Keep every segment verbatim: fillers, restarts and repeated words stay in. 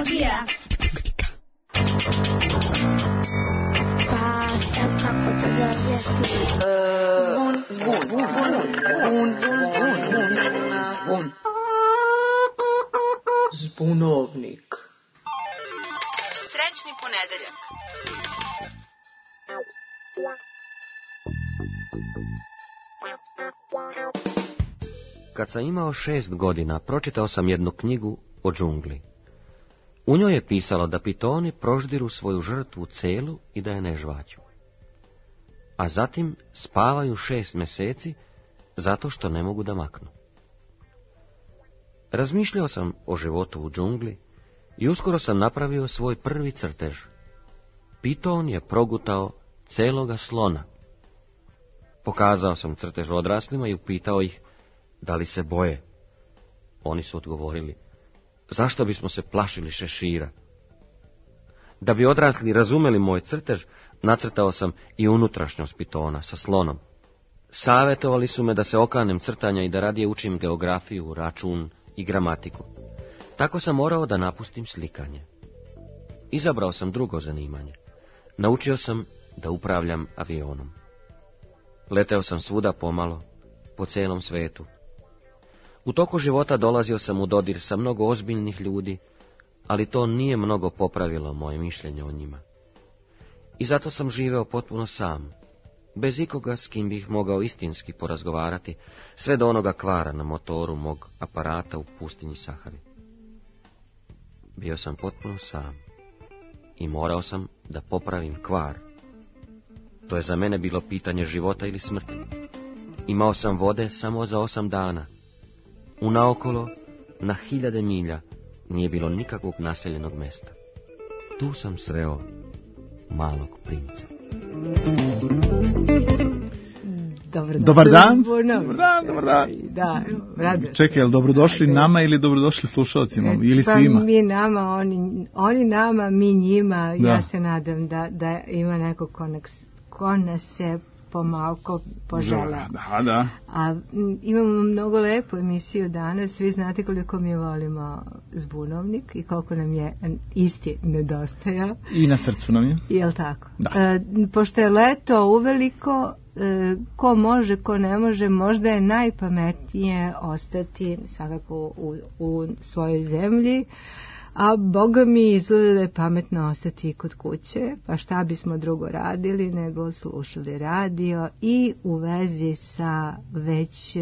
Fotografija. Pa sad kako to da objasnim? Zvon, zvon, zvon, zvon, zvon, zvon. Zbunovnik. Srećni ponedeljak. Kad sam imao šest godina, pročitao sam jednu knjigu o džungli. U njoj je pisalo da pitoni proždiru svoju žrtvu celu i da je ne žvaću. A zatim spavaju šest mjeseci zato što ne mogu da maknu. Razmišljao sam o životu u džungli i uskoro sam napravio svoj prvi crtež. Piton je progutao celoga slona. Pokazao sam crtež odraslima i upitao ih da li se boje. Oni su odgovorili, zašto bismo se plašili šešira? Da bi odrasli razumeli moj crtež, nacrtao sam i unutrašnjost pitona sa slonom. Savjetovali su me da se okanem crtanja i da radije učim geografiju, račun i gramatiku. Tako sam morao da napustim slikanje. Izabrao sam drugo zanimanje. Naučio sam da upravljam avionom. Leteo sam svuda pomalo, po cijelom svetu. U toku života dolazio sam u dodir sa mnogo ozbiljnih ljudi, ali to nije mnogo popravilo moje mišljenje o njima. I zato sam živeo potpuno sam, bez ikoga s kim bih mogao istinski porazgovarati, sve do onoga kvara na motoru mog aparata u pustinji Sahari. Bio sam potpuno sam i morao sam da popravim kvar. To je za mene bilo pitanje života ili smrti. Imao sam vode samo za osam dana. Unaokolo, na hiljade milja, nije bilo nikakvog naseljenog mjesta. Tu sam sreo malog princa. Dobar dan. Dobar dan. Dobar dan. Dobar dan, dobar dan. Da, rado. Čekaj, jel dobrodošli nama ili dobrodošli slušalcima? Ili pa svima? Mi nama, oni, oni nama, mi njima. Da. Ja se nadam da, da ima neko ko, nas, ko nas se pomalko požela. Da, da. A m, imamo mnogo lepu emisiju danas. Svi znate koliko mi volimo Zbunovnik i koliko nam je isti nedostaja. I na srcu nam je. Jel tako? Da. E, pošto je leto uveliko, e, ko može, ko ne može, možda je najpametnije ostati svakako u, u svojoj zemlji, a Boga mi izgleda da je pametno ostati kod kuće, pa šta bismo drugo radili nego slušali radio i u vezi sa već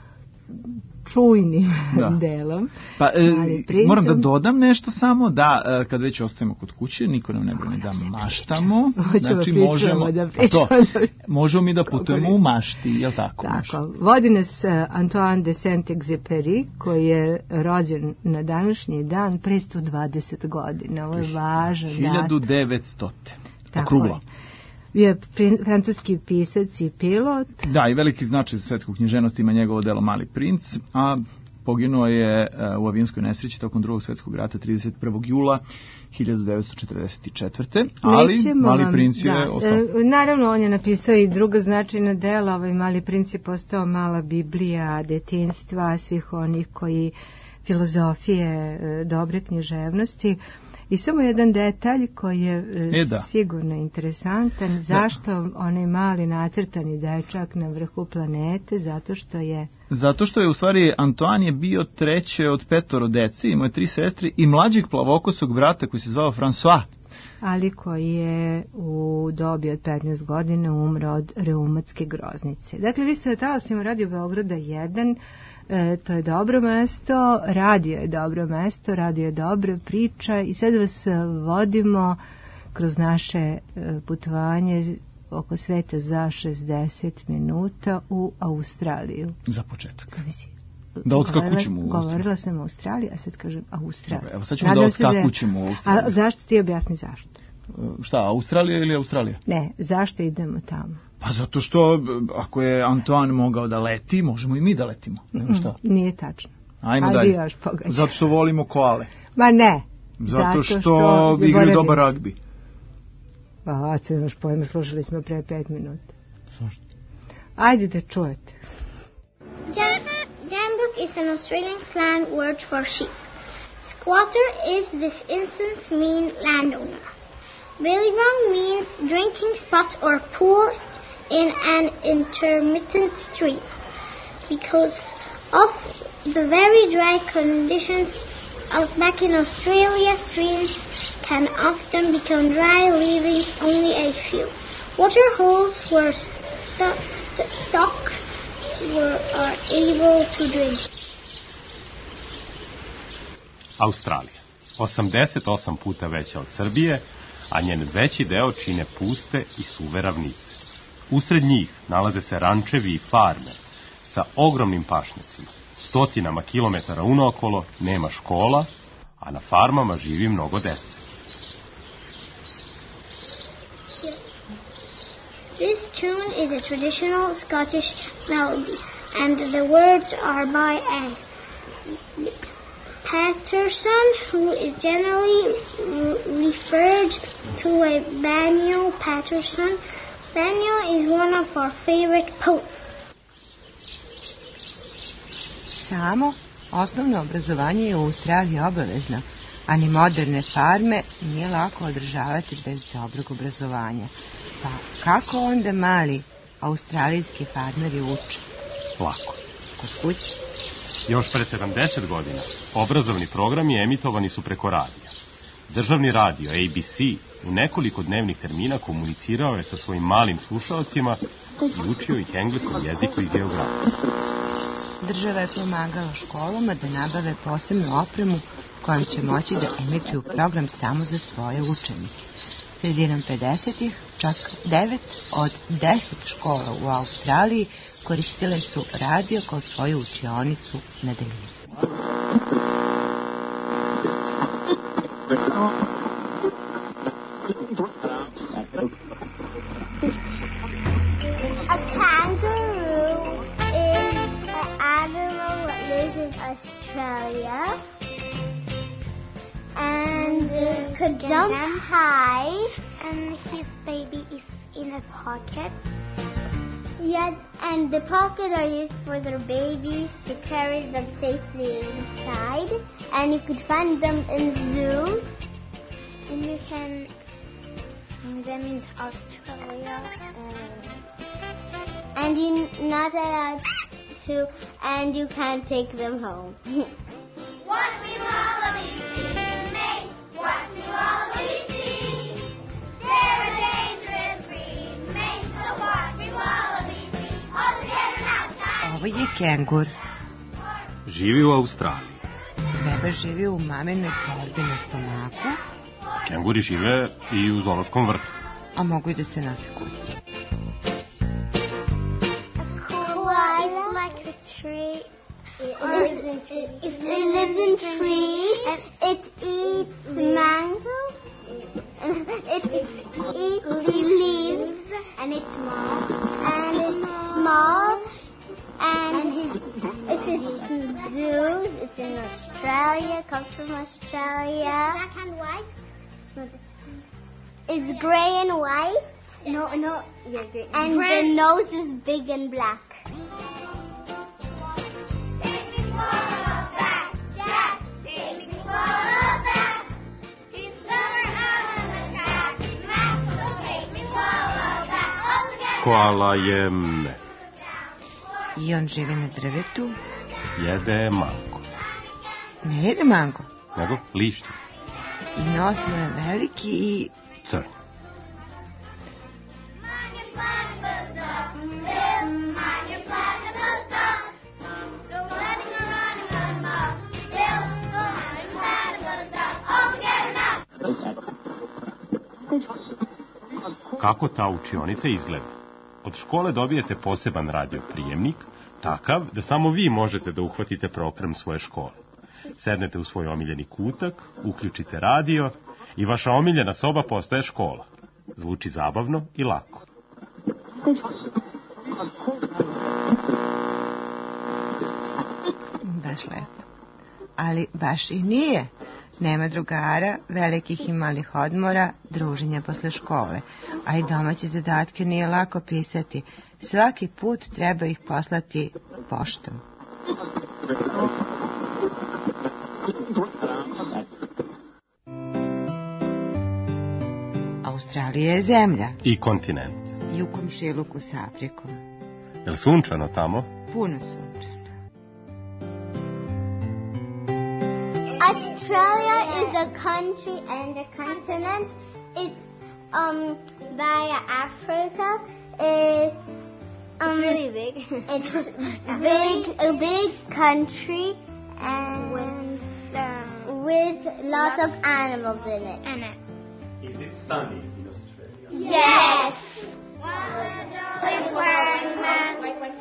čujnim Da. delom. Pa, e, princom, moram da dodam nešto samo, da e, kad već ostajemo kod kuće, niko nam ne brani da maštamo. Znači, možemo, da a to, možemo mi da putujemo u mašti, jel tako? Tako, vodi nas uh, Antoine de Saint-Exupéry, koji je rođen na današnji dan pre sto dvadeset godina. Ovo je važan datum. hiljadu devetsto. Tako Okruglo. je. Je prin- francuski pisac i pilot. Da, i veliki značaj za svetsku književnost ima njegovo delo Mali princ, a poginuo je uh, u avionskoj nesreći tokom drugog svjetskog rata trideset prvog jula hiljadu devetsto četrdeset četvrte. Ali Nećemo Mali vam- princ je da, ostao. e, naravno, on je napisao i druga značajna dela. Ovaj Mali princ je postao mala Biblija detinjstva svih onih koji filozofije, e, dobre književnosti. I samo jedan detalj koji je e, E, da. sigurno interesantan. Zašto onaj mali nacrtani dečak na vrhu planete? Zato što je... Zato što je u stvari Antoine je bio treće od petoro dece, imao je tri sestre i mlađeg plavokosog brata koji se zvao François. ali koji je u dobi od petnaest godina umro od reumatske groznice. Dakle, vi ste na talasima Radio Beograda jedan, e, to je dobro mesto, radio je dobro mesto, radio je dobra priča i sad vas vodimo kroz naše e, putovanje oko sveta za šezdeset minuta u Australiju. Za početak. Mislim, Da odskakućemo u Australiju. Govorila sam o Australiji, a sad kažem Australija. Dobro, evo sad ćemo da odskakućemo u Australiju. A zašto ti objasni zašto? Šta, Australija ili Australija? Ne, zašto idemo tamo? Pa zato što ako je Antoine mogao da leti, možemo i mi da letimo. Nema šta. Mm, nije tačno. Ajmo Ajde dalje. još pogađaj. Zato što volimo koale. Ma ne. Zato što, što igraju zaboravim. dobar ragbi. Pa, a se naš pojma, slušali smo pre pet minuta. Zašto? Ajde da čujete. Jam- Jambuk is an Australian slang word for sheep. Squatter is this instance mean landowner. Billabong means drinking spot or pool in an intermittent stream. Because of the very dry conditions out back in Australia, streams can often become dry, leaving only a few water holes where st- st- stock were are able to drink. Australija. osamdeset osam puta veća od Srbije, a njen veći deo čine puste i suve ravnice. Usred njih nalaze se rančevi i farme sa ogromnim pašnjacima. Stotinama kilometara unaokolo nema škola, a na farmama živi mnogo dece. This tune is a traditional Scottish melody, and the words are by a Patterson, who is generally re- referred to as Daniel Patterson. Daniel is one of our favorite poets. Samo osnovno obrazovanje je u Australiji obavezno, a ni moderne farme nije lako održavati bez dobrog obrazovanja. Pa kako onda mali australijski farmeri uče? Lako. Kod kuće? Još pre sedamdeset godina obrazovni programi emitovani su preko radija. Državni radio A B C u nekoliko dnevnih termina komunicirao je sa svojim malim slušalcima i učio ih engleskom jeziku i geografiju. Država je pomagala školama da nabave posebnu opremu kojom će moći da emituju program samo za svoje učenike. Sredinom pedesetih čak devet od deset škola u Australiji koristile su radio kao svoju učionicu na daljinu. A kangaroo is an animal that lives in Australia and uh, could jump high, and his baby is in a pocket. Yeah, and the pockets are used for their babies to carry them safely inside, and you could find them in zoos, and you can find them in Australia, and, and you're not allowed to, and you can't take them home. Watch me wallabies see, mate, watch me wallabies see, they're a dangerous breed, mate, so watch me wallabies see, all together now, Ovo je kengur. Živi u Australiji. Beba živi u maminoj torbi na stomaku, Kenguri žive i u zoološkom vrtu. a mogu i da se nose kući. koala like a tree. It lives in trees. It, it lives in trees. It eats mango. It eats leaves, and it's small. And it's small. And it's in zoos. It's in Australia. Comes from Australia. Black and white. No, this it's gray and white. No, no. Yeah, gray. And gray. The nose is big and black. Koala je me. I on živi na drvetu. Jede mango. Ne jede mango. Nego lišće. I nos mu je veliki i... Crn. Kako ta učionica izgleda? Od škole dobijete poseban radioprijemnik, takav da samo vi možete da uhvatite program svoje škole. Sednete u svoj omiljeni kutak, uključite radio i vaša omiljena soba postaje škola. Zvuči zabavno i lako. Baš lepo. Ali baš i nije. Nema drugara, velikih i malih odmora, druženja posle škole. A i domaće zadatke nije lako pisati. Svaki put treba ih poslati poštom. je zemlja. I kontinent. I u komšiluku s Afrikom. Je li sunčano tamo? Puno sunčano. Australia is a country and a continent. It's um by Africa. It's um it's really big. It's big, a big country and with, um, with lots of animals in it. In it. Is it sunny in Australia? Yes. Good flying man.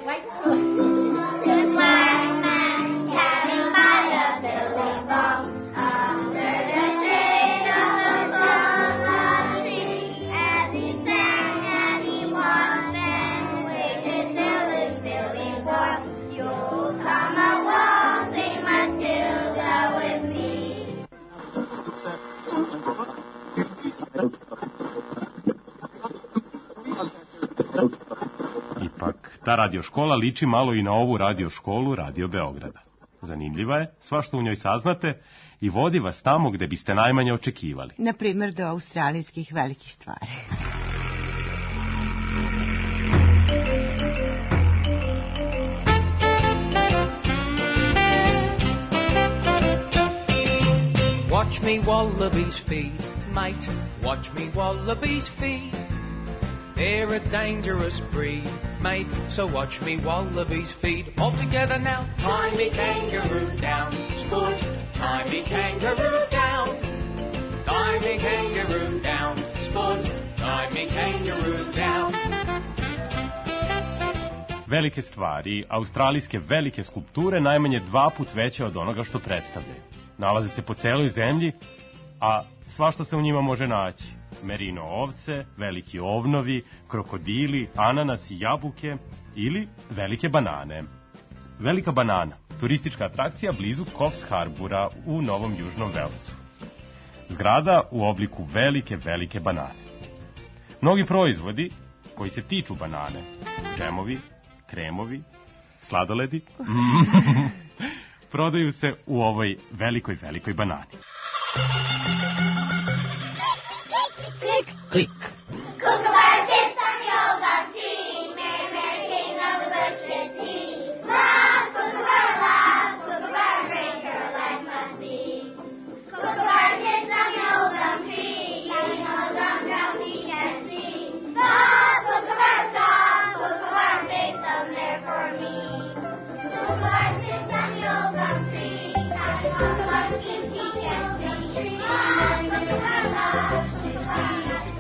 Good flying man carrying by a billy bum under the shade of the walnut tree. As he sang and he watched and waited till his billy warm. You'll come along, sing Matilda with me. Ipak, ta radio škola liči malo i na ovu radio školu Radio Beograda. Zanimljiva je, svašta u njoj saznate i vodi vas tamo gde biste najmanje očekivali. Na primjer do australijskih velikih stvari. Watch me wallabies feed, mate, watch me wallabies feed. They're a dangerous breed, mate, so watch me wallabies feed. All together now, tie me kangaroo down, sport, tie me kangaroo down. Tie me kangaroo down, sport, tie me kangaroo down. Velike stvari, australijske velike skulpture, najmanje dva put veće od onoga što predstavljaju. Nalaze se po celoj zemlji, a svašta se u njima može naći. Merino ovce, veliki ovnovi, krokodili, ananasi, jabuke ili velike banane. Velika banana, turistička atrakcija blizu Coffs Harbora u Novom Južnom Velsu. Zgrada u obliku velike, velike banane. Mnogi proizvodi koji se tiču banane, džemovi, kremovi, sladoledi, prodaju se u ovoj velikoj, velikoj banani. Klik. Kookaburra sits on yoga tea. Mary, Mary, king of the bushes, he. Love, kookaburra, love, kookaburra, great girl life must be. Kookaburra sits on yoga tree. Counting all the gumdrops he can see. Love, kookaburra, song, kookaburra, sing some there for me. Kookaburra sits on yoga tree. Counting all the monkeys he can see. Love, kookaburra, love, kookaburra.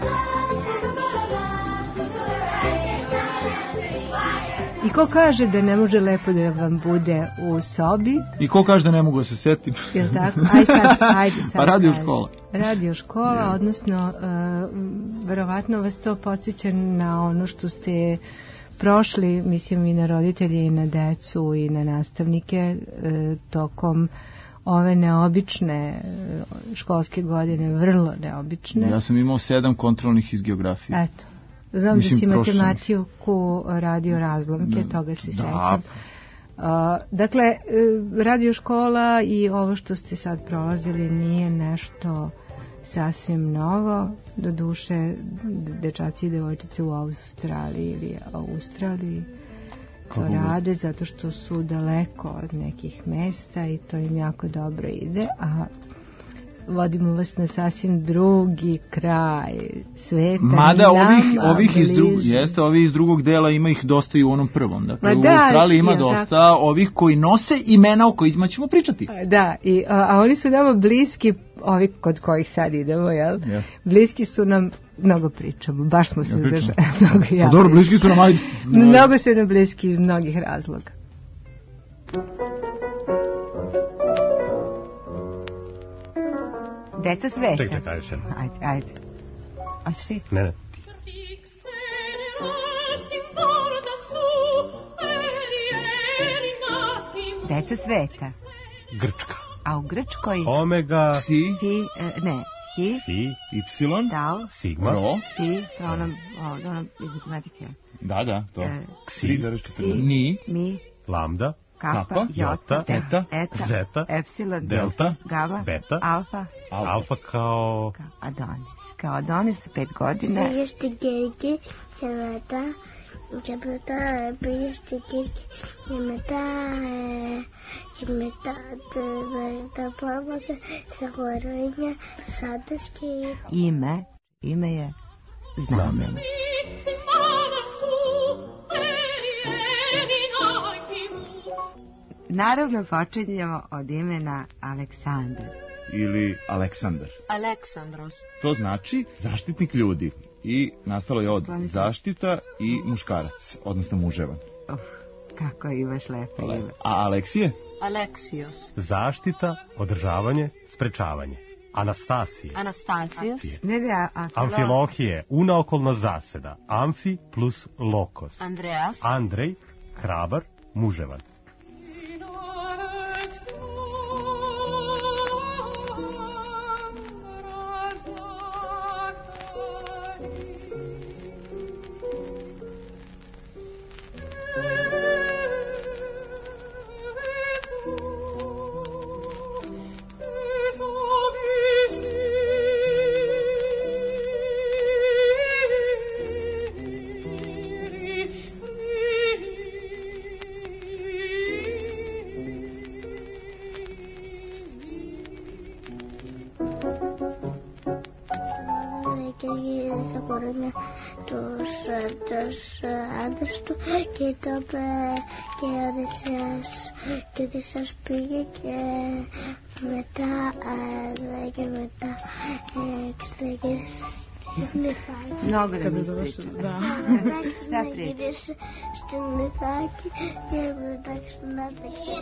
I ko kaže da ne može lepo da vam bude u sobi? I ko kaže da ne mogu da se setim? Jel tako? Aj sad, ajde sad. Pa radio škola. Radio škola, yeah. Odnosno, uh, verovatno vas to podsjeća na ono što ste prošli, mislim i na roditelje i na decu i na nastavnike uh, tokom ove neobične školske godine, vrlo neobične. Ja sam imao sedam kontrolnih iz geografije. Eto. Znam Mislim, da si matematiku radio razlomke, toga se sećam. Uh, dakle, radio škola i ovo što ste sad prolazili nije nešto sasvim novo. Do duše, dečaci i devojčice u Australiji ili Australiji to rade zato što su daleko od nekih mesta i to im jako dobro ide, a vodimo vas na sasvim drugi kraj sveta. Mada ovih, ovih iz, dru, jeste, ovih iz drugog dela ima ih dosta i u onom prvom. Dakle, u da, Australiji ima dosta tako. Ovih koji nose imena o kojima ćemo pričati. Da, i, a, a oni su nama bliski, ovi kod kojih sad idemo, jel? Yeah. Bliski su nam, mnogo pričamo, baš smo se ja zdržali. Mnogo ja. Dobro, bliski su nam, ajde. Mnogo su nam bliski iz mnogih razloga. Deca sveta. Ček, ček, ajde. Ajde, ajde. A što ti? Ne, ne. Deca sveta. Grčka. A u Grčkoj? Omega. Psi. Pi, ne. Hi. Fi. Ypsilon. Dal. Sigma. Ro. Pi. To ono, ono iz matematike. Da, da, to. Ksi. Ni. Mi. Lambda. kappa, jota, eta, eta, zeta, epsilon, delta, gama, beta, alfa, alfa kao... kao Adonis. Kao Adonis, pet godina. Πήγε Κέρκη και μετά, και μετά πήγε στην Κέρκη και μετά, ε, και μετά, μετά πόρμασε σε χωρόνια, σάντες και... Ime, ime je znamenje. Naravno, počinjemo od imena Aleksandar. ili Aleksandar. Aleksandros. To znači zaštitnik ljudi i nastalo je od zaštita i muškarac, odnosno muževan. Uf, kako imaš lepo ime. A Aleksije? Aleksios. Zaštita, održavanje, sprečavanje. Anastasije. Anastasios. Ne, ne, a, a Amfilohije, unaokolna zaseda. Amfi plus lokos. Andreas. Andrej, hrabar, muževan. Και το είπε και ο Οδυσσέας και ο Οδυσσέας πήγε και μετά και μετά εξελεγγύρισε στην Ιθάκη. Mnogo da mi priča. Da. Εξελεγγύρισε στην Ιθάκη και μετά ξανάδεξε.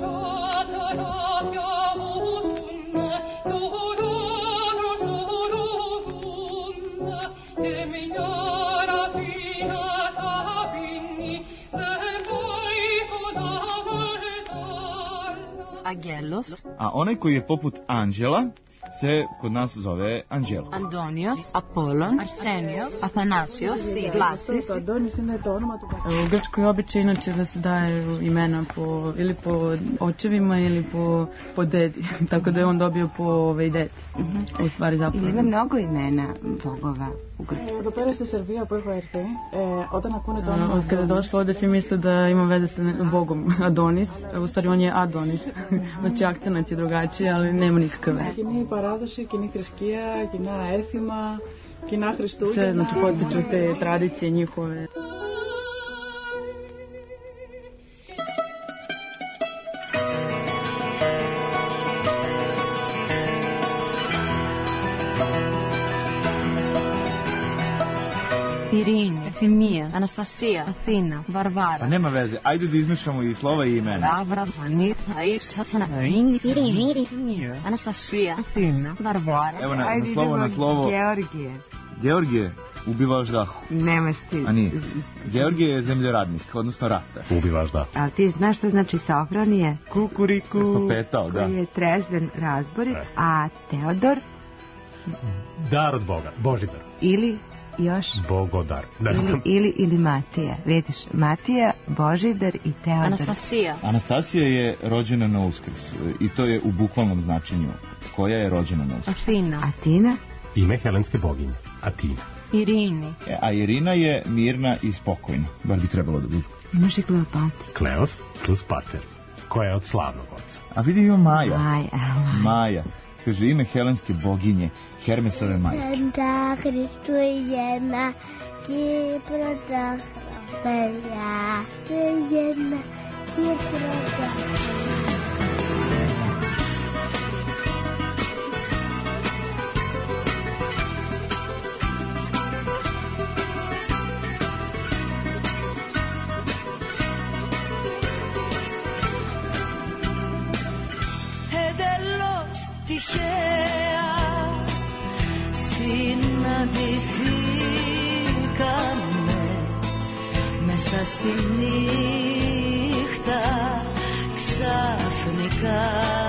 Angelos. A onaj koji je poput anđela se kod nas zove Anđelo. Antonios, Apollon, Arsenios, Athanasios, Vlasis. Adonis je to onomatu. U Grčkoj običaj inače da se daje imena po, ili po očevima ili po, po dedi. Tako da je on dobio po ovaj deti. U stvari zapravo. Ima mnogo imena bogova u Grčkoj. Εδώ πέρα στη Σερβία που έχω έρθει, ε, όταν ακούνε το όνομα... Od kada je došla ovde svi misle da ima veze sa bogom Adonis. U stvari on je Adonis. Znači akcenat je drugačiji, ali nema nikakav veze. Κοινή παράδοση, κοινή θρησκεία, κοινά έθιμα, κοινά Χριστούγεννα. Sve, znači potiču te tradicije njihove. Irina, Efimija, Anastasija, Athina, Varvara. Pa nema veze, ajde da izmišljamo i slova i imena. Avra, Anita, Isatana, Irina, Anastasija, Athina, Varvara. Evo na, na slovo, na slovo. Georgije. Georgije ubivaš dahu. Nemaš ti. A nije. Georgije je zemljoradnik, odnosno ratar. Ubivaš da. Ali ti znaš što znači Sofronije? Kukuriku. Petao, da. Koji je trezven razborit, a Teodor? Dar od Boga, Božidar. Ili još? Bogodar. Ne znam. Ili, ili, ili Matija. Vidiš, Matija, Božidar i Teodor. Anastasija. Anastasija je rođena na Uskrs i to je u bukvalnom značenju. Koja je rođena na Uskrs? Athina. Atina? Ime helenske boginje, Atina. Irini. E, a Irina je mirna i spokojna. Bar bi trebalo da bude. Imaš i Kleopatra. Kleos plus Pater, koja je od slavnog oca. A vidi ima Maja. Maja. Maja. Kaže ime helenske boginje, Hermesove majke. Santa Χριστούγεννα, Κύπρο τα χαμέλια. Χριστούγεννα, Κύπρο τα τυχαία συναντηθήκαμε μέσα στη νύχτα ξαφνικά,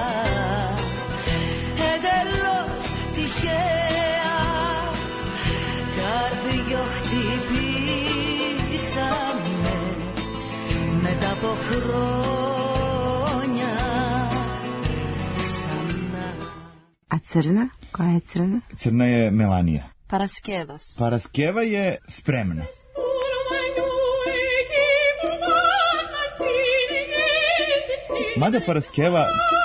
εντελώς τυχαία καρδιό χτυπήσαμε μετά από χρόνια. crna? Koja je crna? Crna je Melanija. Paraskevas. Paraskeva je spremna. Mada Paraskeva...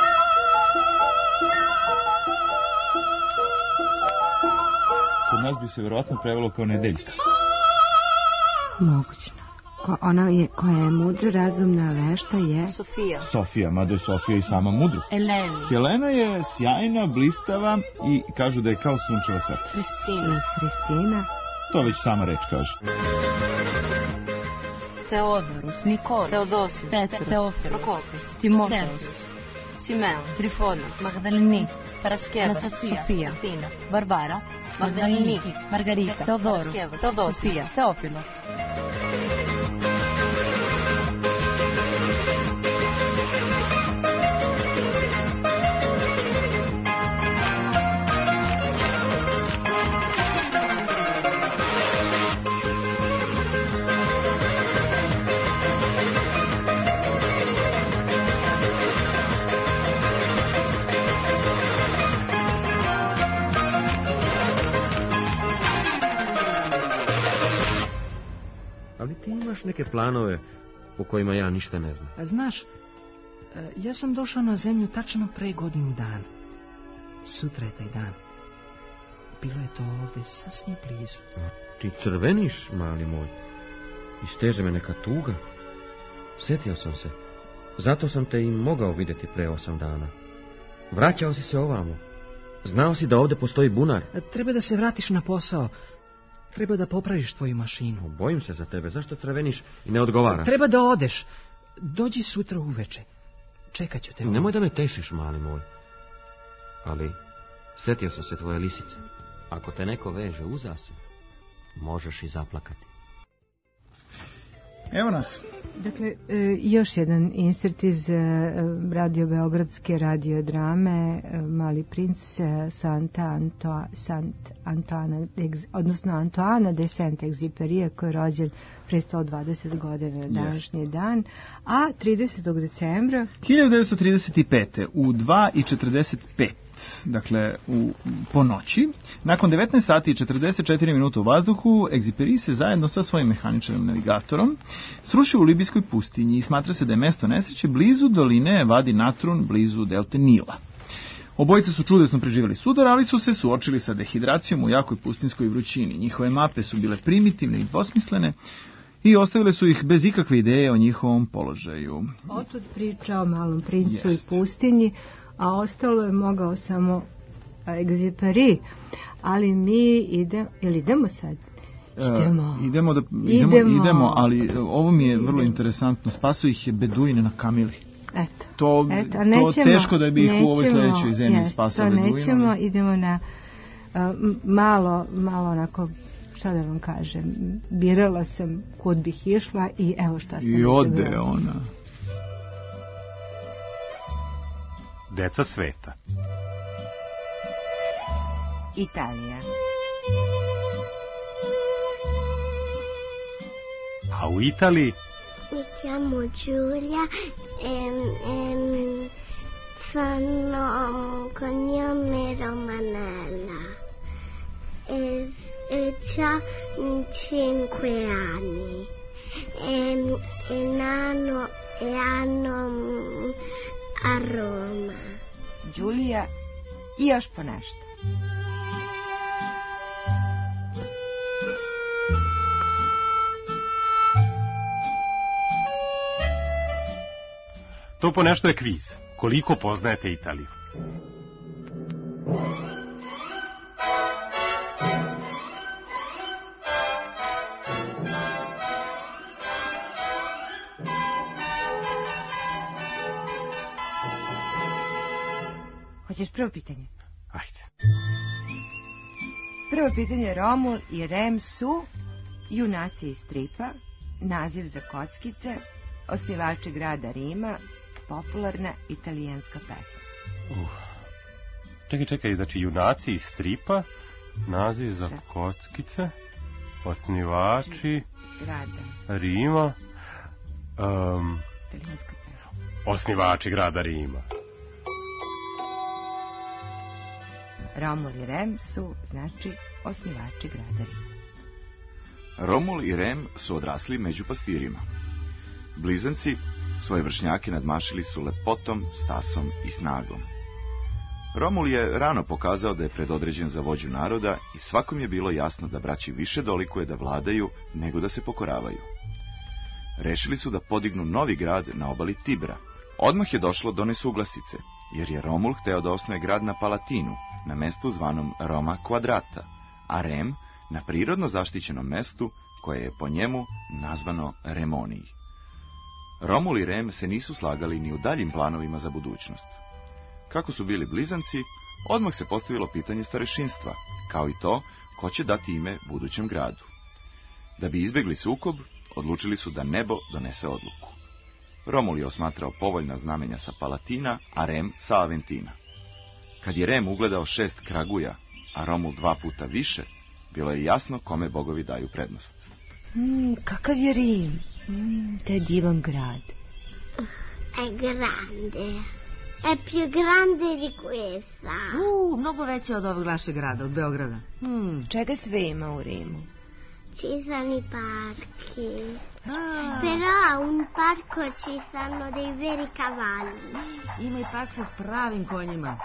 Kod nas bi se verovatno prevelo kao nedeljka. Mogućno. Ko, ona je, koja je mudra, razumna, vešta je... Sofija. Sofija, mada je Sofija i sama mudrost. Elena. Helena je sjajna, blistava i kažu da je kao sunčeva svetla. Kristina. Hristina. To već sama reč kaže. Teodorus. Nikol. Teodosius. Petrus. Teofilus. Prokopis. Timoteus. Simeon. Trifonas. Magdaleni. Paraskeva. Anastasija. Sofija. Tina. Barbara. Magdaleni. Margarita. Teodorus. Teodosius. Sofija. Teofilus. Ali ti imaš neke planove po kojima ja ništa ne znam. A znaš, ja sam došao na zemlju tačno pre godinu dana. Sutra je taj dan. Bilo je to ovde sasvim blizu. A ti crveniš, mali moj. I steže me neka tuga. Sjetio sam se. Zato sam te i mogao vidjeti pre osam dana. Vraćao si se ovamo. Znao si da ovde postoji bunar. Treba da se vratiš na posao. Treba da popraviš tvoju mašinu. Bojim se za tebe. Zašto crveniš i ne odgovaraš? Treba da odeš. Dođi sutra uveče. Čekat ću te. Nemoj da me tešiš, mali moj. Ali, sjetio sam se tvoje lisice. Ako te neko veže uza se, možeš i zaplakati. Evo nas. Dakle, još jedan insert iz Radio Beogradske radiodrame Mali princ Santa Antoa, Sant Antoana, odnosno Antoana de Saint-Exupéry, koji je rođen pre sto dvadeset godina na današnji dan, a tridesetog decembra hiljadu devetsto trideset pete u dva i četrdeset pet, dakle u, po noći, nakon devetnaest sati i četrdeset četiri minuta u vazduhu, Exupéry se zajedno sa svojim mehaničarnim navigatorom srušio u libijskoj pustinji i smatra se da je mesto nesreće blizu doline Vadi Natrun, blizu delte Nila. Obojice su čudesno preživjeli sudar, ali su se suočili sa dehidracijom u jakoj pustinskoj vrućini. Njihove mape su bile primitivne i dvosmislene i ostavile su ih bez ikakve ideje o njihovom položaju. Otud priča o malom princu Jest. i pustinji, a ostalo je mogao samo Exupéry. Ali mi idemo, ili idemo sad? Idemo. E, idemo, da, idemo, idemo, idemo, ali ovo mi je vrlo interesantno. Spasao ih je beduin na kamili. Eto. To, Eto, to teško da bi ih u ovoj sljedećoj zemlji jest, spasao beduin. beduin. Nećemo, ali... idemo na uh, malo, malo onako, šta da vam kažem, birala sam kud bih išla i evo šta sam I ode izabrala. ona. Deca sveta. Italija. A u Italiji? Mi chiamo Giulia e, e sono cognome Romanella e, e c'ha cinque anni e, e, nano, e hanno a Roma. Đulija i još po nešto. To po nešto je kviz. Koliko poznajete Italiju? Hoćeš prvo pitanje? Ajde. Prvo pitanje, Romul i Rem su junaci iz stripa, naziv za kockice, osnivači grada Rima, popularna italijanska pesma. Uh. Čekaj, čekaj, znači junaci iz stripa, naziv za kockice, osnivači grada Rima, um, italijanska pesma. Osnivači grada Rima. Romul i Rem su, znači, osnivači grada Rima. Romul i Rem su odrasli među pastirima. Blizanci svoje vršnjake nadmašili su lepotom, stasom i snagom. Romul je rano pokazao da je predodređen za vođu naroda i svakom je bilo jasno da braći više dolikuje da vladaju nego da se pokoravaju. Rešili su da podignu novi grad na obali Tibra. Odmah je došlo do nesuglasice, jer je Romul hteo da osnuje grad na Palatinu, na mestu zvanom Roma Quadrata, a Rem na prirodno zaštićenom mestu koje je po njemu nazvano Remoniji. Romul i Rem se nisu slagali ni u daljim planovima za budućnost. Kako su bili blizanci, odmah se postavilo pitanje starešinstva, kao i to ko će dati ime budućem gradu. Da bi izbjegli sukob, odlučili su da nebo donese odluku. Romul je osmatrao povoljna znamenja sa Palatina, a Rem sa Aventina. Kad je Rem ugledao šest kraguja, a Romul dva puta više, bilo je jasno kome bogovi daju prednost. Mm, kakav je Rim? Mm, to je divan grad. È grande. È più grande di questa. Uh, mnogo veće od ovog našeg grada, od Beograda. Mm, čega sve ima u Rimu? Ci sono i parchi. Ah. Però a un parco ci sono dei veri cavalli. Ima i park sa pravim konjima.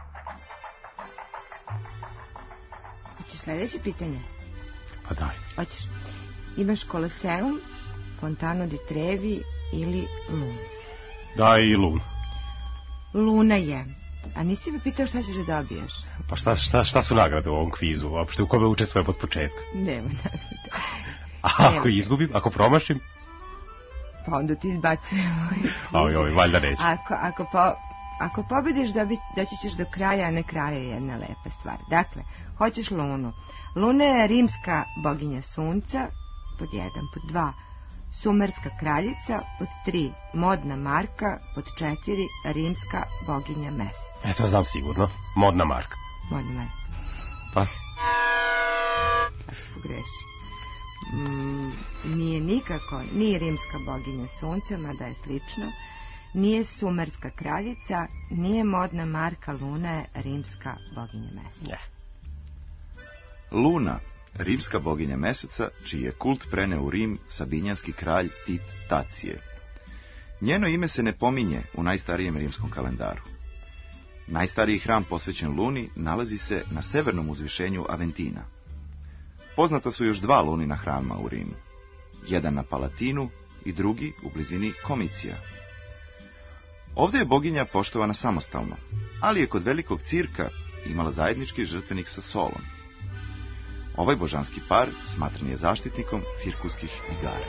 Hoćeš sljedeće pitanje? Pa daj. Hoćeš. Imaš Koloseum, Fontanu di Trevi ili Lunu? Daj i Lunu. Luna je. A nisi me pitao šta ćeš da dobiješ? Pa šta, šta, šta su nagrade u ovom kvizu? Uopšte u kome učestvujem od početka? Nema nagrade. A ako izgubim, ako promašim? Pa onda ti izbacujemo. Oj, oj, valjda neću. Ako, ako, po, ako pobediš, dobi, doći ćeš do kraja, a na kraju je jedna lepa stvar. Dakle, hoćeš Lunu. Luna je rimska boginja sunca, pod jedan, pod dva, sumerska kraljica, pod tri, modna Marka, pod četiri, rimska boginja meseca. Eto, znam sigurno. Modna Marka. Modna Marka. Pa? Tako se pogreši. Mm, nije nikako ni rimska boginja sunca, mada je slično, nije sumerska kraljica, nije modna Marka, Luna je rimska boginja meseca. Ne. Luna, rimska boginja meseca, čiji je kult preneo u Rim sabinjanski kralj Tit Tacije. Njeno ime se ne pominje u najstarijem rimskom kalendaru. Najstariji hram posvećen Luni nalazi se na severnom uzvišenju Aventina. Poznata su još dva Lunina hrama u Rimu. Jedan na Palatinu i drugi u blizini Komicija. Ovdje je boginja poštovana samostalno, ali je kod velikog cirka imala zajednički žrtvenik sa Solom. Ovaj božanski par smatran je zaštitnikom cirkuskih igara.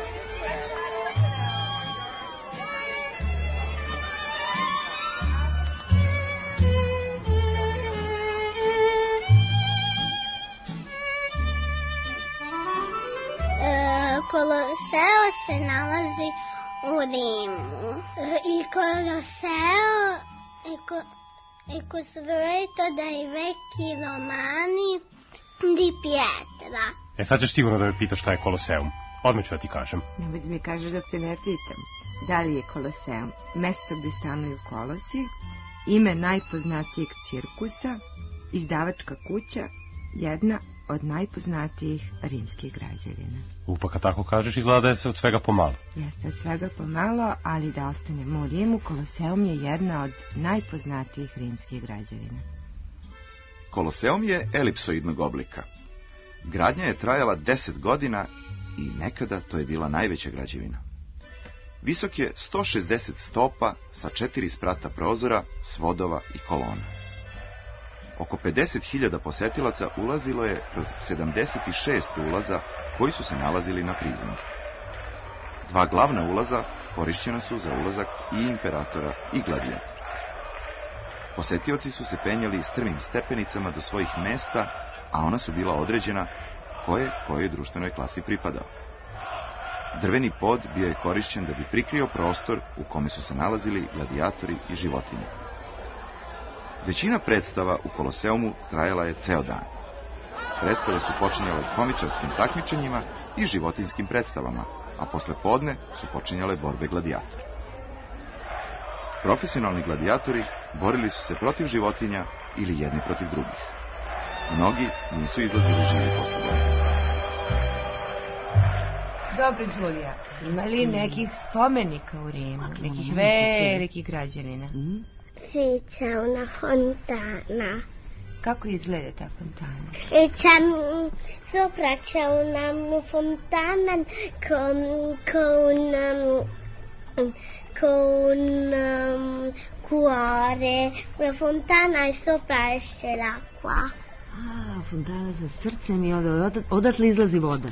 Koloseo se nalazi u Rimu. Il Colosseo è, co- è costruito dai vecchi romani di pietra. E sad ćeš sigurno da me pitaš šta je Koloseum. Odmah ću da ti kažem. Nemoj da mi kažeš da te ne pitam. Da li je Koloseum mesto gdje stanuju kolosi, ime najpoznatijeg cirkusa, izdavačka kuća, jedna od najpoznatijih rimskih građevina. Upa, kad tako kažeš, izgleda da je se od svega pomalo. Jeste od svega pomalo, ali da ostanemo u Rimu, Koloseum je jedna od najpoznatijih rimskih građevina. Koloseum je elipsoidnog oblika. Gradnja je trajala deset godina i nekada to je bila najveća građevina. Visok je sto šezdeset stopa sa četiri sprata prozora, svodova i kolona. Oko pedeset hiljada posetilaca ulazilo je kroz sedamdeset šest ulaza koji su se nalazili na prizemlju. Dva glavna ulaza korišćena su za ulazak i imperatora i gladijatora. Posetioci su se penjali strmim stepenicama do svojih mesta, a ona su bila određena koje kojoj društvenoj klasi pripadao. Drveni pod bio je korišćen da bi prikrio prostor u kome su se nalazili gladijatori i životinje. Većina predstava u Koloseumu trajala je ceo dan. Predstave su počinjale komičarskim takmičenjima i životinskim predstavama, a posle podne su počinjale borbe gladijatora. Profesionalni gladijatori borili su se protiv životinja ili jedni protiv drugih. Mnogi nisu izlazili živi posle toga. Dobro, Đulija, ima li nekih spomenika u Rimu, nekih velikih građanina? Sì, c'è una fontana. Kako izgleda ta fontana? E c'è, sopra c'è una fontana con, con, um, con um, cuore. Una fontana e sopra esce l'acqua. A, fontana sa srcem i od, odatle izlazi voda.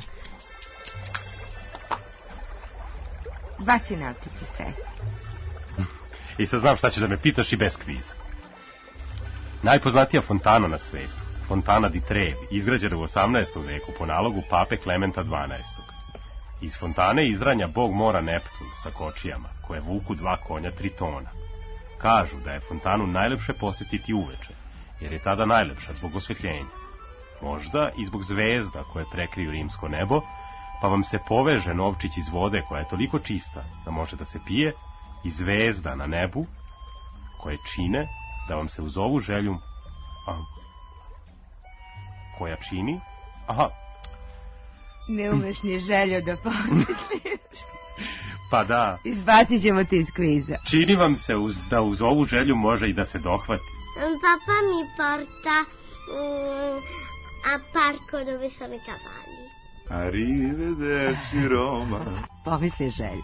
Baci nautici, sreci. I sad znam šta ćeš da me pitaš i bez kviza. Najpoznatija fontana na svetu, Fontana di Trevi, izgrađena u osamnaestom veku po nalogu pape Klementa dvanaestog. Iz fontane izranja bog mora Neptun sa kočijama, koje vuku dva konja Tritona. Kažu da je fontanu najlepše posjetiti uveče, jer je tada najlepša zbog osvetljenja. Možda i zbog zvezda koje prekriju rimsko nebo, pa vam se poveže novčić iz vode koja je toliko čista da može da se pije, i zvezda na nebu koje čine da vam se uz ovu želju a, koja čini aha ne umeš ni želju da pomisliš. Pa da, izbacit ćemo ti iz kviza. Čini vam se uz, da uz ovu želju može i da se dohvati. Papà mi porta um, a parco dove sono i cavalli. Arrivederci Roma. Pomisli želju.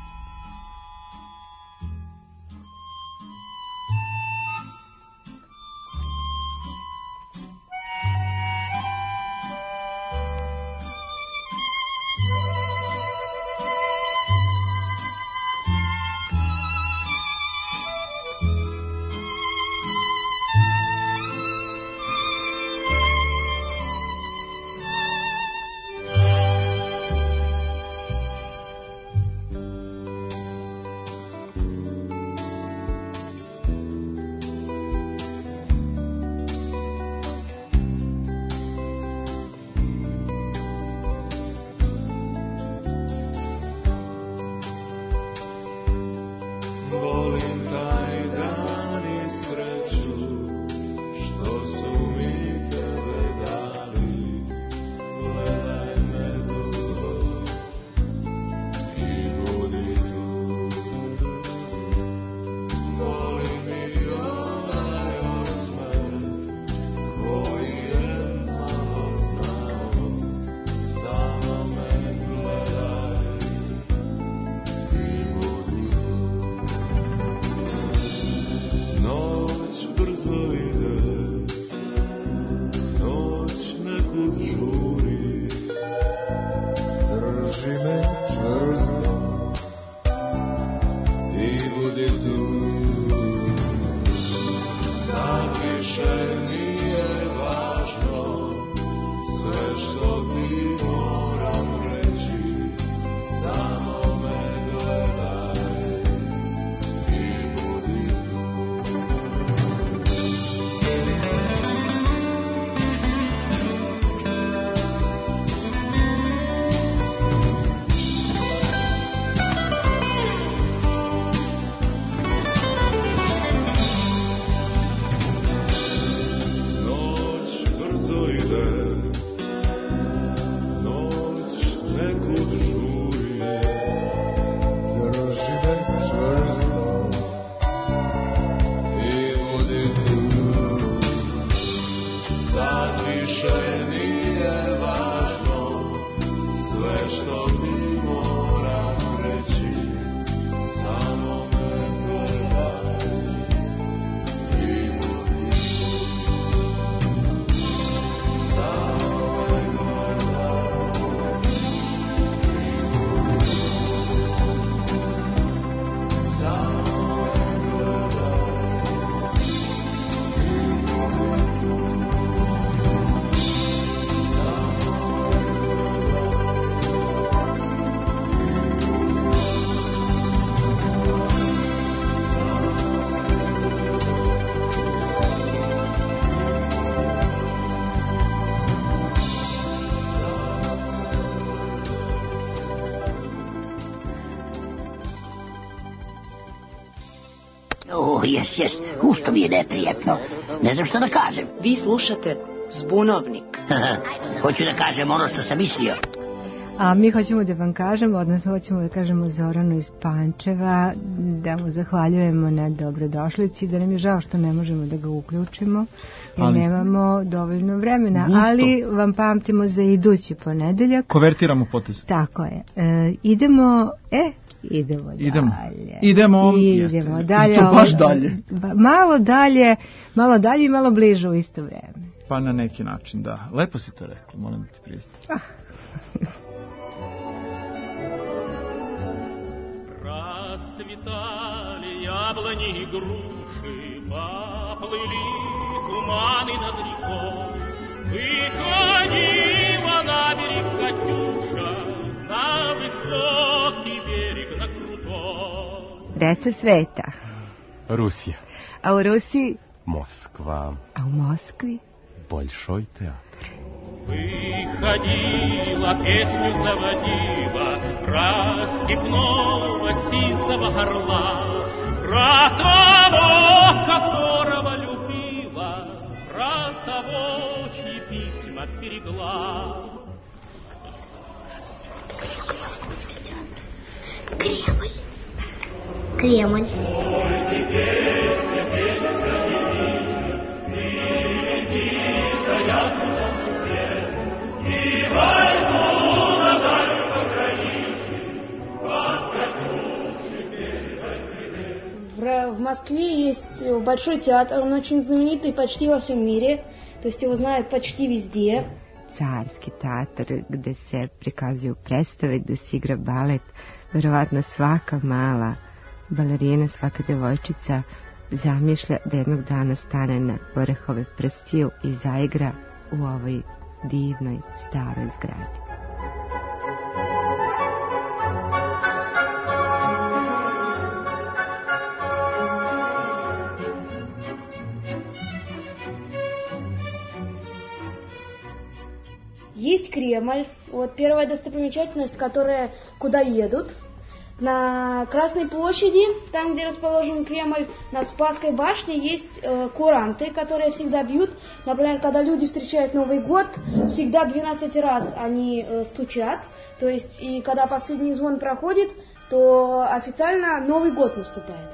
jes, jes, ušto mi je neprijatno. Ne znam što da kažem. Vi slušate Zbunovnik. Hoću da kažem ono što sam mislio. A mi hoćemo da vam kažemo, odnosno hoćemo da kažemo Zoranu iz Pančeva, da mu zahvaljujemo na dobrodošlici, da nam je žao što ne možemo da ga uključimo, jer ali nemamo dovoljno vremena, gusto. Ali vam pamtimo za idući ponedeljak. Kovertiramo potez. Tako je. E, idemo, e, idemo dalje. Idemo. Idemo. Idemo dalje. I to baš dalje. Malo dalje, malo dalje i malo bliže u isto vreme. Pa na neki način, da. Lepo si to rekla, moram da ti priznam. Ah. Расцветали яблони и груши, поплыли туманы над рекой. Выходила на берег Катюша, на высокий берег, на крутой. Deca sveta. Rusija. A u Rusiji? Moskva. A u Moskvi? Большой театр. Выходила, песню заводила про степного сизого орла, про того, которого любила, про того, чьи письма берегла. Кремль. Кремль. В Москве есть большой театр, он очень знаменитый почти во всем мире, то есть его знают почти везде. Carski teatar gde se prikazuju predstave, gde se igra balet, verovatno svaka mala balerina, svaka devojčica zamišlja da jednog dana stane na vrhove prstiju i zaigra u ovoj divnoj staroj zgradi. Есть Кремль, вот первая достопримечательность, которая куда едут. На Красной площади, там, где расположен Кремль, на Спасской башне есть э, куранты, которые всегда бьют. Например, когда люди встречают Новый год, всегда двенадцать раз они э, стучат. То есть, и когда последний звон проходит, то официально Новый год наступает.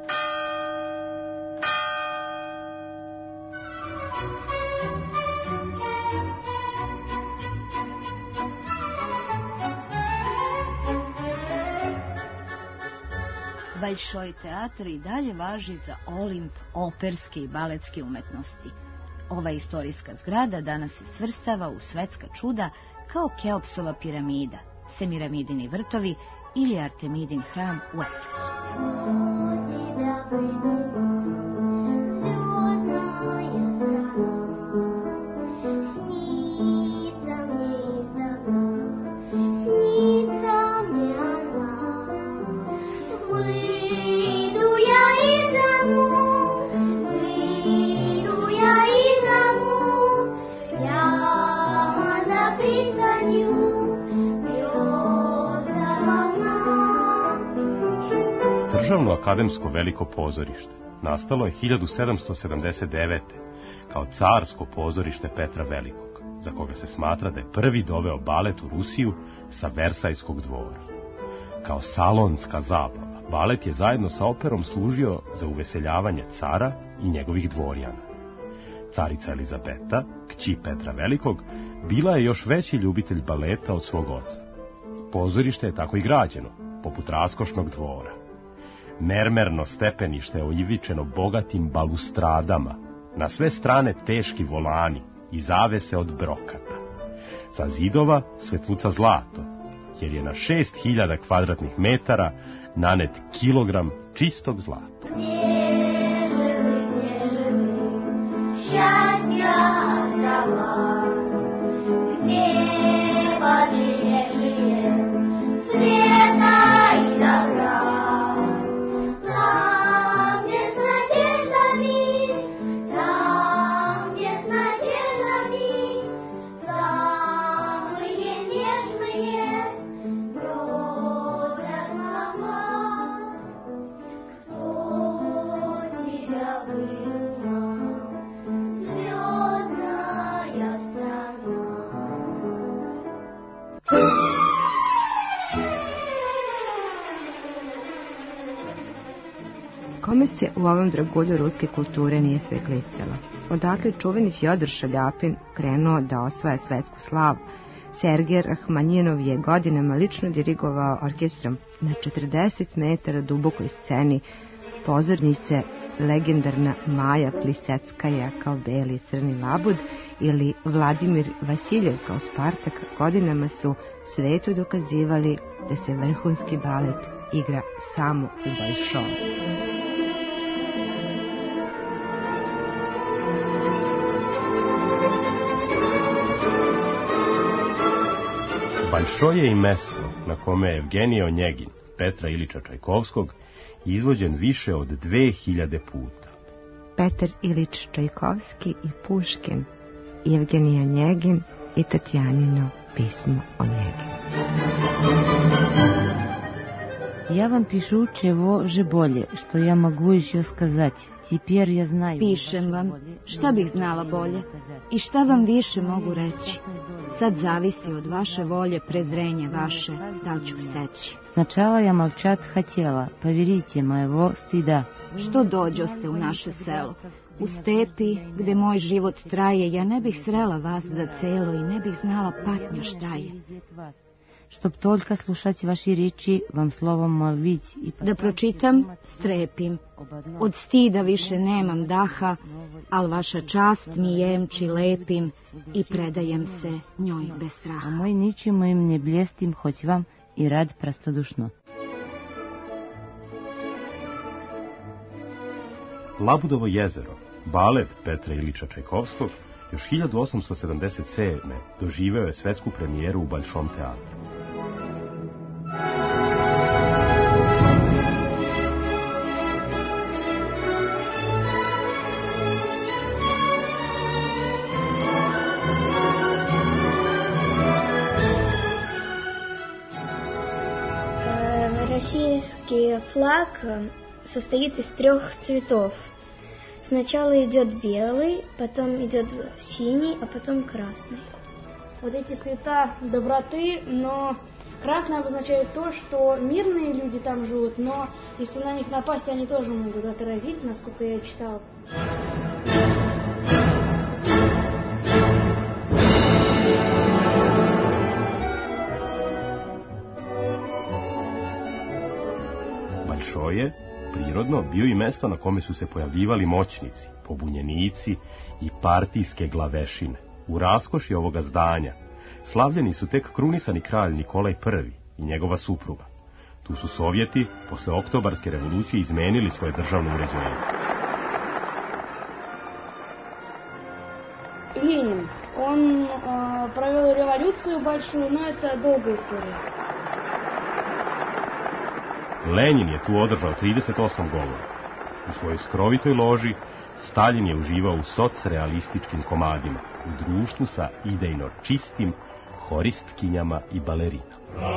Большой teatr i dalje važi za Olimp operske i baletske umetnosti. Ova istorijska zgrada danas se svrstava u svetska čuda kao Keopsova piramida, Semiramidini vrtovi ili Artemidin hram u Efesu. Državno akademsko veliko pozorište nastalo je hiljadu sedamsto sedamdeset devete. kao carsko pozorište Petra Velikog, za koga se smatra da je prvi doveo balet u Rusiju sa Versajskog dvora. Kao salonska zabava, balet je zajedno sa operom služio za uveseljavanje cara i njegovih dvorjana. Carica Elizabeta, kći Petra Velikog, bila je još veći ljubitelj baleta od svog oca. Pozorište je tako i građeno, poput raskošnog dvora. Mermerno stepenište je oivičeno bogatim balustradama, na sve strane teški volani i zavese od brokata. Sa zidova svetluca zlato, jer je na šest hiljada kvadratnih metara nanet kilogram čistog zlata. se u ovom dragulju ruske kulture nije sve klicalo. Odatle čuveni Fjodor Šaljapin krenuo da osvaja svetsku slavu. Sergej Rahmanjinov je godinama lično dirigovao orkestrom na četrdeset metara dubokoj sceni pozornice legendarna Maja Pliseckaja kao Beli i crni labud ili Vladimir Vasiljev kao Spartak godinama su svetu dokazivali da se vrhunski balet igra samo u Bolšoj. Bolšoj je i mesto na kome je Evgenij Onjegin, Petra Ilića Čajkovskog, izvođen više od dve hiljade puta. Petar Ilić Čajkovski i Puškin, Evgenij Onjegin i Tatjanino pismo Onjegin. Я вам пишу, чего же более, что я могу еще сказать. Теперь я знаю... Pišem vam, šta bih znala bolje i šta vam više mogu reći. Sad zavisi od vaše volje, prezrenja vaše, da li ću steći. Сначала я молчать хотела, поверите, моего стыда. Što dođoste u naše selo? U stepi, gde moj život traje, ja ne bih srela vas za celo i ne bih znala patnja šta je. Чтоб только слушать ваши речи, вам словом молвить и... Da pročitam, strepim. Od stida više nemam daha, al vaša čast mi jemči lepim i predajem se njoj bez straha. А мой ничем им не блестим, хоть вам и рад простодушно. Labudovo jezero, balet Petra Ilića Čajkovskog, još hiljadu osamsto sedamdeset sedme. doživeo je svetsku premijeru u Bolšom teatru. Российский флаг состоит из трех цветов. Сначала идет белый, потом идет синий, а потом красный. Вот эти цвета доброты, но красный обозначает то, что мирные люди там живут, но если на них напасть, они тоже могут отразить, насколько я читала. Bolšoj je prirodno bio i mesto na kome su se pojavljivali moćnici, pobunjenici i partijske glavešine. U raskoši ovoga zdanja slavljeni su tek krunisani kralj Nikolaj Prvi i njegova supruga. Tu su Sovjeti posle Oktobarske revolucije izmenili svoje državno uređenje. Ленин, он э, провел революцию большую, но это долгая история. Lenin je tu održao trideset osam govora. U svojoj skrovitoj loži Stalin je uživao u socrealističkim komadima, u društvu sa idejno čistim horistkinjama i balerinama.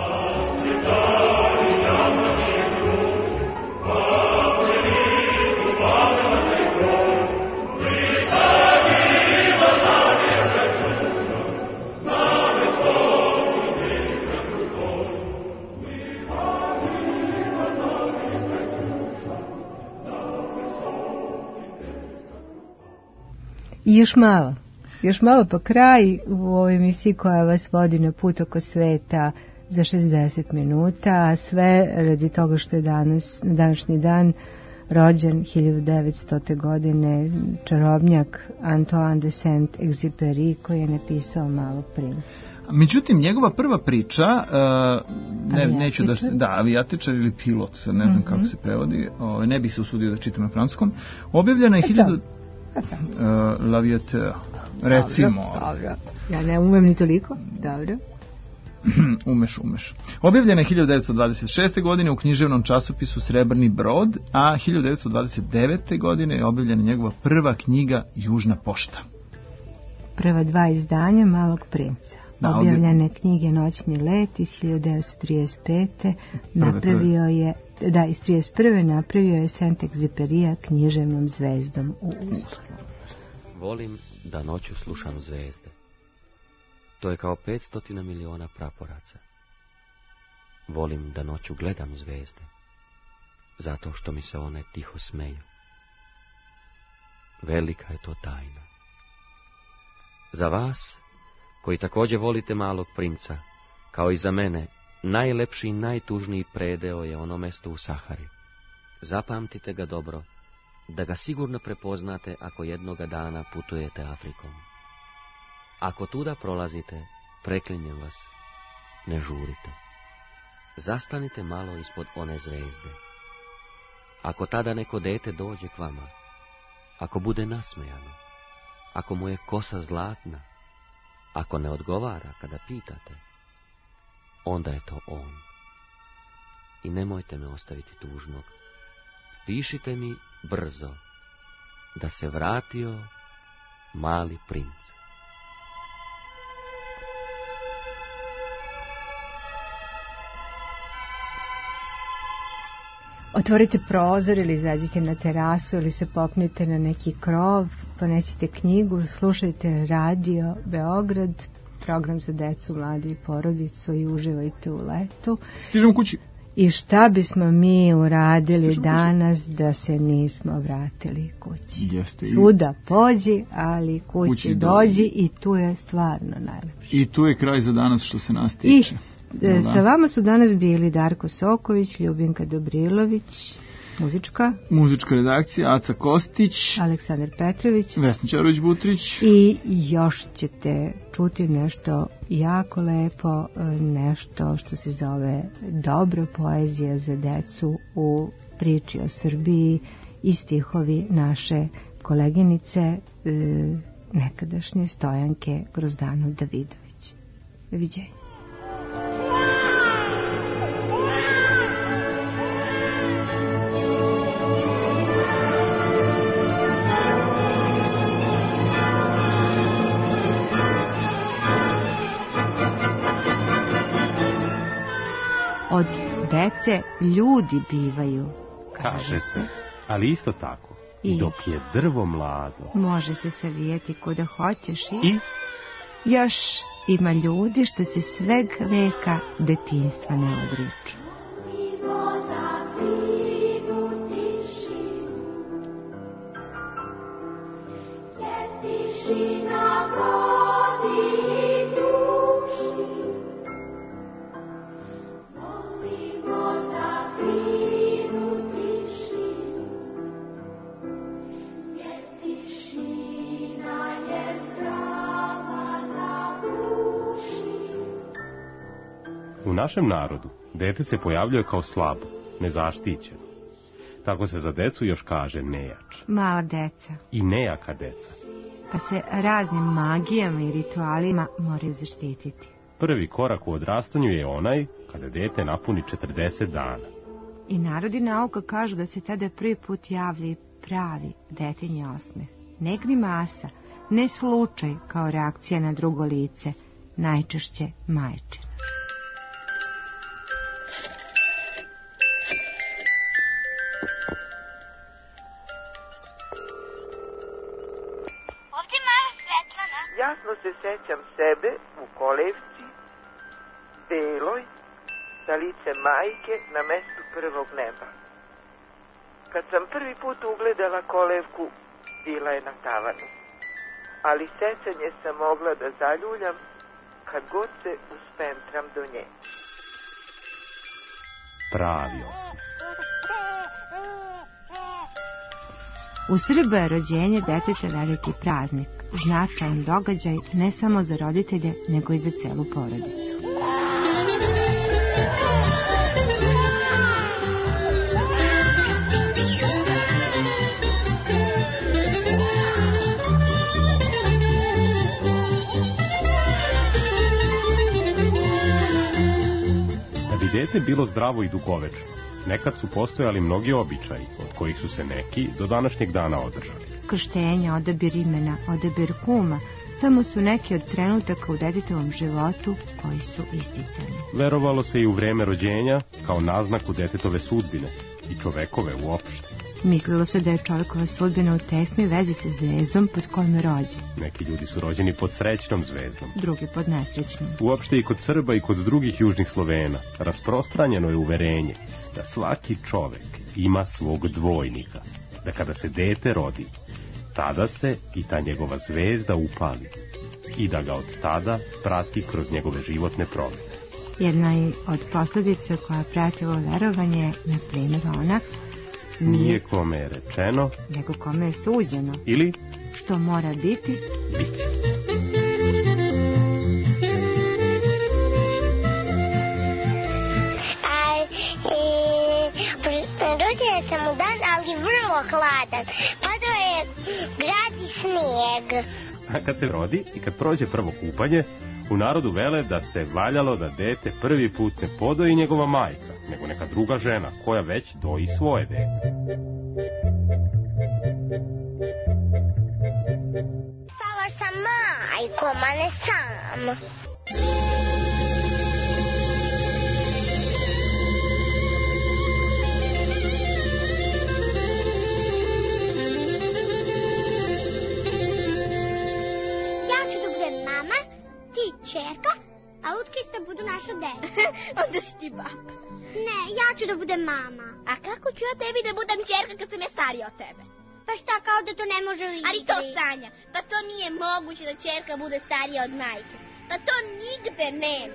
I još malo, još malo pa kraj u ovoj emisiji koja vas vodi na put oko sveta za šezdeset minuta, a sve radi toga što je danas, na današnji dan rođen hiljadu devetstote. godine čarobnjak Antoine de Saint-Exupéry koji je napisao Malog princa. Međutim, njegova prva priča, uh, ne, neću da, da, avijatičar ili pilot, ne znam mm-hmm. kako se prevodi, o, ne bih se usudio da čitam na francuskom, objavljena je hiljadu... Uh, L'aviateur, recimo. Dobro, dobro. Ja ne umem ni toliko, dobro. umeš, umeš. Objavljena je hiljadu devetsto dvadeset šeste. godine u književnom časopisu Srebrni brod, a hiljadu devetsto dvadeset devete. godine je objavljena njegova prva knjiga Južna pošta. Prva dva izdanja Malog princa. Da, objavljene knjige Noćni let iz hiljadu devetsto trideset pete. napravio je, da, iz trideset prve. napravio je Saint-Exupéry književnom zvezdom u uzu. Volim da noću slušam zvezde. To je kao petstotina miliona praporaca. Volim da noću gledam zvezde, zato što mi se one tiho smeju. velika je to tajna. Za vas, koji također volite malog princa, kao i za mene, najlepši i najtužniji predeo je ono mesto u Sahari. Zapamtite ga dobro, da ga sigurno prepoznate ako jednoga dana putujete Afrikom. Ako tuda prolazite, preklinjem vas, ne žurite. Zastanite malo ispod one zvezde. Ako tada neko dete dođe k vama, ako bude nasmejano, ako mu je kosa zlatna, ako ne odgovara kada pitate, onda je to on. I nemojte me ostaviti tužnog. Pišite mi brzo da se vratio mali princ. Otvorite prozor ili izađite na terasu ili se popnite na neki krov, ponesite knjigu, slušajte radio Beograd, program za decu, mlade i porodicu i uživajte u letu. Stižemo kući. I šta bismo mi uradili danas da se nismo vratili kući? Jeste. Svuda pođi, ali kući, kući dođi, dođi i tu je stvarno najlepše. I tu je kraj za danas što se nas tiče. I sa vama su danas bili Darko Soković, Ljubinka Dobrilović, muzička, muzička redakcija, Aca Kostić, Aleksandar Petrović, Vesna Ćorović-Butrić. I još ćete čuti nešto jako lepo, nešto što se zove dobra poezija za decu u priči o Srbiji i stihovi naše koleginice, nekadašnje Stojanke Grozdanu Davidović. Doviđenja. Od dece ljudi bivaju, kaže, kaže se. Ali isto tako, I dok je drvo mlado, može se savijeti kuda hoćeš i... I? Još ima ljudi što se sveg veka detinjstva ne odriču. U našem narodu dete se pojavljuje kao slabo, nezaštićeno. Tako se za decu još kaže nejač. Mala deca. I nejaka deca. Pa se raznim magijama i ritualima moraju zaštititi. Prvi korak u odrastanju je onaj kada dete napuni četrdeset dana. I narod i nauka kažu da se tada prvi put javlja pravi detinji osmeh. Ne grimasa, ne slučaj kao reakcija na drugo lice, najčešće majčina. Jasno se sećam sebe u kolevci, beloj, sa licem majke na mestu prvog neba. Kad sam prvi put ugledala kolevku, bila je na tavanu. Ali sećanje sam mogla da zaljuljam kad god se uspentram do nje. Pravi osmeh. U Srba je rođenje deteta veliki praznik, značajan događaj ne samo za roditelje, nego i za celu porodicu. Da bi dete bilo zdravo i dugovečno, nekad su postojali mnogi običaji, od kojih su se neki do današnjeg dana održali. Krštenje, odabir imena, odabir kuma, samo su neki od trenutaka u detetovom životu koji su isticani. Verovalo se i u vreme rođenja kao naznaku detetove sudbine i čovekove uopšte. Mislilo se da je čovjekova sudbina u tesnoj vezi sa zvezdom pod kojom je rođen. Neki ljudi su rođeni pod srećnom zvezdom, drugi pod nesrećnom. Uopšte i kod Srba i kod drugih južnih Slovena rasprostranjeno je uverenje da svaki čovek ima svog dvojnika, da kada se dete rodi, tada se i ta njegova zvezda upali i da ga od tada prati kroz njegove životne promjene. Jedna od posljedica koja prati ovo verovanje, na primjer ona, nije kome je rečeno, nego kome je suđeno. Ili što mora biti, bit će. Rođena sam u dan, ali vrlo hladan. Padao je grad i snijeg. A kad se rodi i kad prođe prvo kupanje, u narodu vele da se valjalo da dete prvi put ne podoji njegova majka, nego neka druga žena koja već doji svoje dete. Spavaš sa majkom, a ne sam. Čerka, a Lutkis da budu naša deca. Onda si ti baba. Ne, ja ću da budem mama. A kako ću ja tebi da budem čerka kad sam ja starija od tebe? Pa šta, kao da to ne može u igri? Ali to Sanja, pa to nije moguće da čerka bude starija od majke. Pa to nigde nema.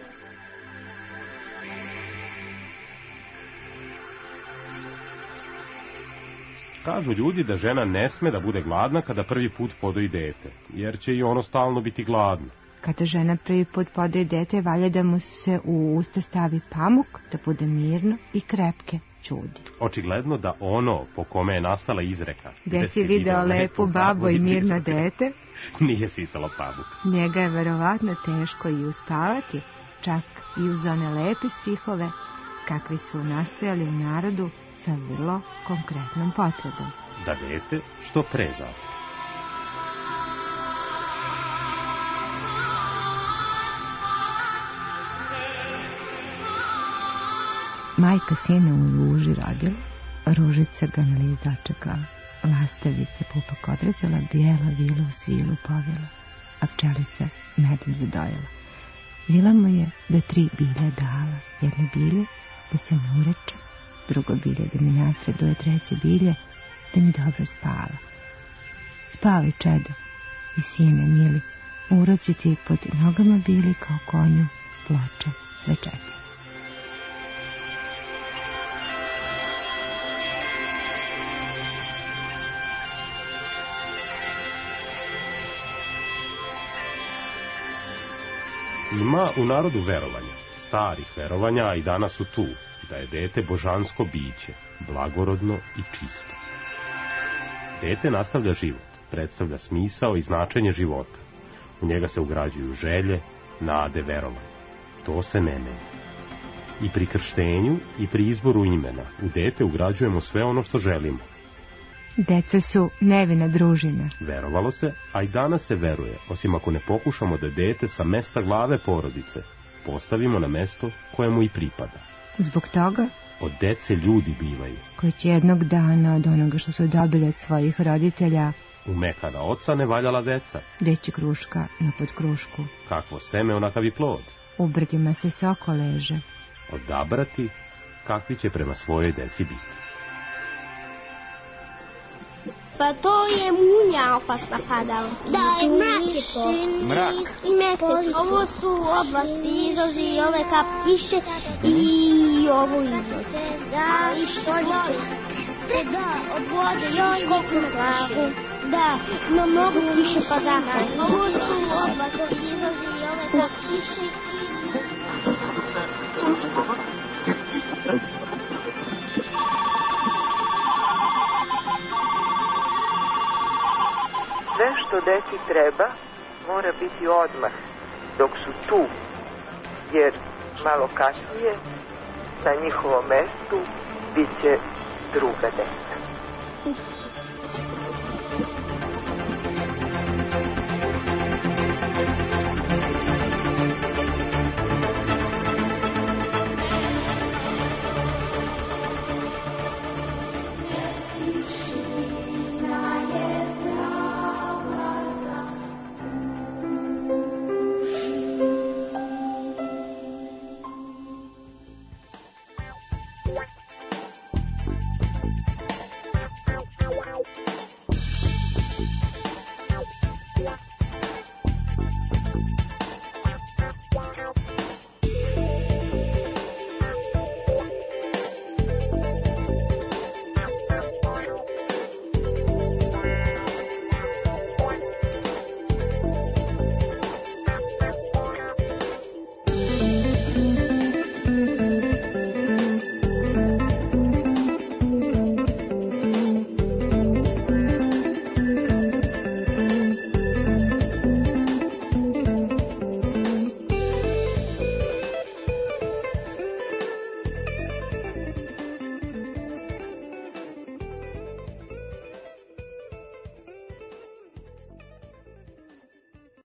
Kažu ljudi da žena ne sme da bude gladna kada prvi put podoji dete, jer će i ono stalno biti gladno. Kada žena prvi put podoji dete, valja da mu se u usta stavi pamuk, da bude mirno i krepke ćudi. Očigledno da ono po kome je nastala izreka, gde si video lepu babo i mirno dete, nije sisalo pamuk. Njega je verovatno teško i uspavati, čak i uz one lepe stihove, kakvi su nastajali u narodu sa vrlo konkretnom potrebom. Da dete što pre zaspe. Majka sina u ruži rodila, ružica ga na list dočekala, lastavica pupak odrezala, bijela vila u svilu povjela, a pčelica medom zadojila. Vila mu je do tri bilje dala, jedno bilje da se ne ureče, drugo bilje da mi napreduje, treće bilje da mi dobro spava. Spavaj, čedo, i sine mili, uroci ti pod nogama bili kao konju, ploče, sve četiri. Ima u narodu verovanja, starih verovanja, a i danas su tu, da je dete božansko biće, blagorodno i čisto. Dete nastavlja život, predstavlja smisao i značenje života. U njega se ugrađuju želje, nade, verovanja. To se ne menja. I pri krštenju i pri izboru imena u dete ugrađujemo sve ono što želimo. Deca su nevina družina. Verovalo se, a i danas se veruje, osim ako ne pokušamo da dete sa mesta glave porodice postavimo na mesto kojemu i pripada. Zbog toga od dece ljudi bivaju, koji će jednog dana od onoga što su dobili od svojih roditelja umekana oca ne valjala deca, deći kruška na podkrušku, kakvo seme onakav i plod, u brdima se soko leže, odabrati kakvi će prema svojoj deci biti. Pa to je munja opasna padala. Da, i mrak je to. Mrak. I mesec. Ovo su oblaci, izlazi i ove kap kiše i ovo izlazi. Da, i šoljice. Da, od vode još koliko glavu. Da, no mnogo kiše padaka. Ovo su oblaci, izlazi i ove kap kiše. Sve što deci treba mora biti odmah dok su tu, jer malo kasnije na njihovom mestu bit će druga deca.